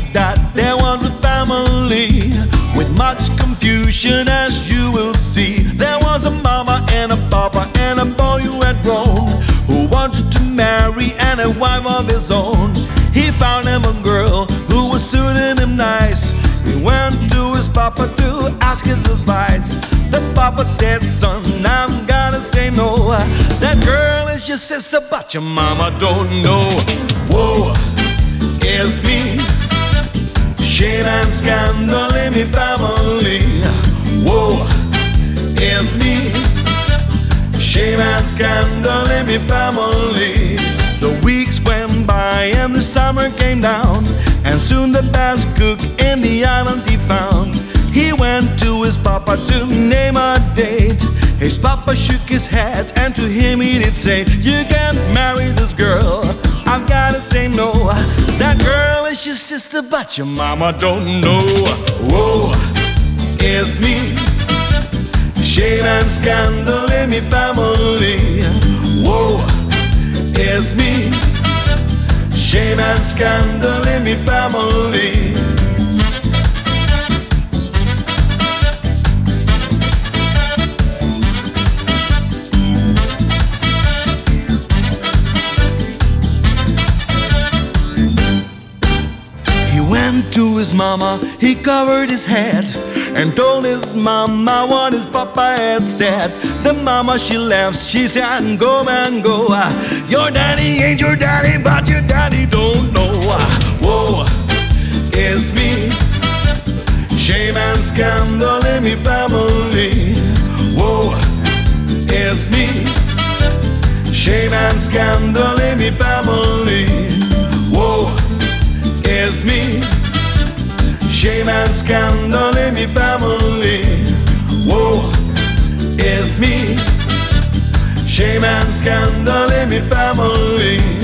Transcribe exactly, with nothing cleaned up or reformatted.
that there was a family with much confusion, as you will see. There was a mama and a papa and a boy who had grown, who wanted to marry and a wife of his own. He found him a girl who was suiting him nice. He went to his papa to ask his advice. The papa said, son, I'm gonna say no. That girl is your sister, but your mama don't know. Whoa, it's me. Shame and scandal in me family. Whoa, it's me. Shame and scandal in me family. The weeks went by and the summer came down, and soon the best cook in the island he found. He went to his papa to name a date. His papa shook his head and to him he did say, you can't marry this girl, I've gotta say no. That girl is your sister, but your mama don't know. Whoa, it's me. Shame and scandal in me family. Whoa, it's me. Shame and scandal in me family. He went to his mama, he covered his head and told his mama what his papa had said. The mama, she laughed, she said, go man go. Your daddy ain't your daddy, but your daddy don't know. Whoa, it's me. Shame and scandal in me family. Whoa, it's me. Shame and scandal in me family. Whoa, it's me. Shame and scandal in me family. Whoa, it's me. Shame and scandal in me family.